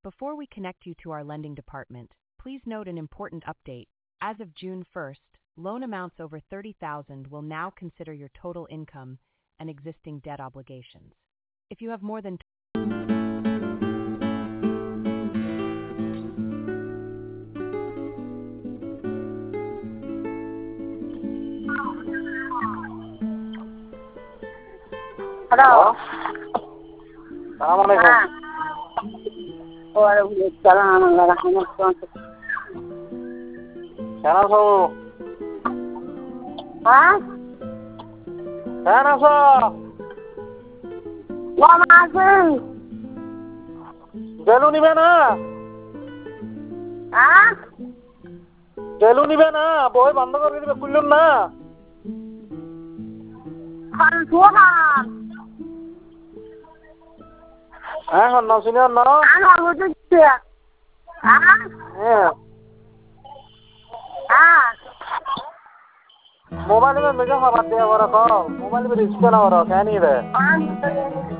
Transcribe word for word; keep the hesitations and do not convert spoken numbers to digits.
Before we connect you to our lending department, please note an important update. As of June first, loan amounts over thirty thousand will now consider your total income and existing debt obligations. If you have more than Hello. Assalamualaikum. Ah. Waalaikumsalam warahmatullahi wabarakatuh. Sana so. Ah? Sana so. Wa masih. Jelu nibe na. Ah? Jelu nibe na. Boy band kore dibe kullun na. Khan suhan. Ah, honno sini honno. Ana wujud ya. Ah? Eh. Ah. Mobile में मेरे को खबर दिया वो रखो mobile में risk ना हो रहा क्या नहीं है Ah.